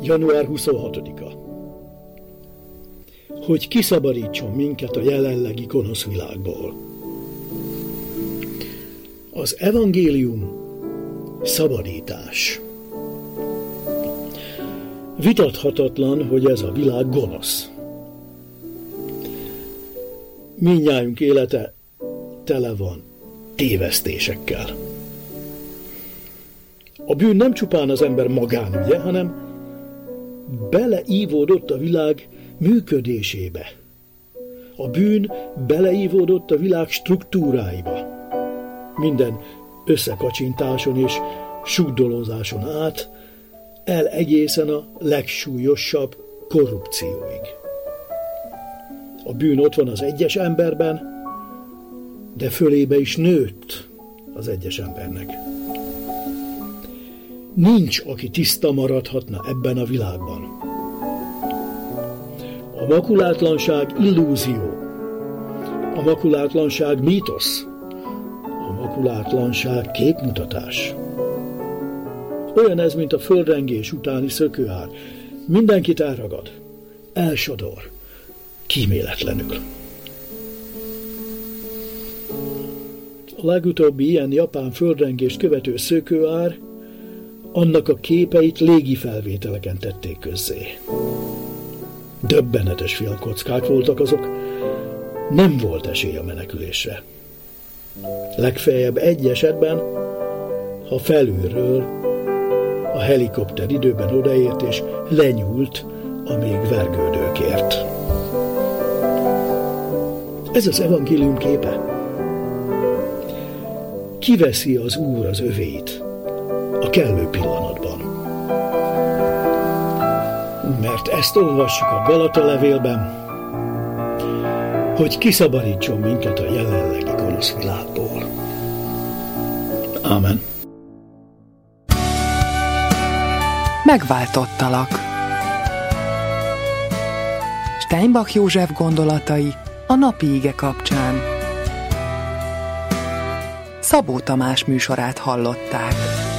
Január 26-a. Hogy kiszabadítson minket a jelenlegi gonosz világból. Az evangélium szabadítás. Vitathatatlan, hogy ez a világ gonosz. Mindnyájunk élete tele van tévesztésekkel. A bűn nem csupán az ember magánügye, hanem beleívódott a világ működésébe. A bűn beleívódott a világ struktúráiba. Minden összekacsintáson és sugdolózáson át, el egészen a legsúlyosabb korrupcióig. A bűn ott van az egyes emberben, de fölébe is nőtt az egyes embernek. Nincs, aki tiszta maradhatna ebben a világban. A makulátlanság illúzió, a makulátlanság mítosz, a makulátlanság képmutatás. Olyan ez, mint a földrengés utáni szökőár. Mindenkit elragad, elsodor, kíméletlenül. A legutóbbi ilyen japán földrengést követő szökőár, annak a képeit légi felvételeken tették közzé. Döbbenetes filmkockák voltak azok, nem volt esély a menekülésre. Legfeljebb egy esetben, ha felülről a helikopter időben odaért és lenyúlt a még vergődőkért. Ez az evangélium képe. Kiveszi az Úr az övét a kellő pillanatban. Mert ezt olvassuk a Galata levélben, hogy kiszabadítson minket a jelenlegi gonosz világból. Ámen. Megváltottalak. Steinbach József gondolatai a napi ige kapcsán. Szabó Tamás műsorát hallották.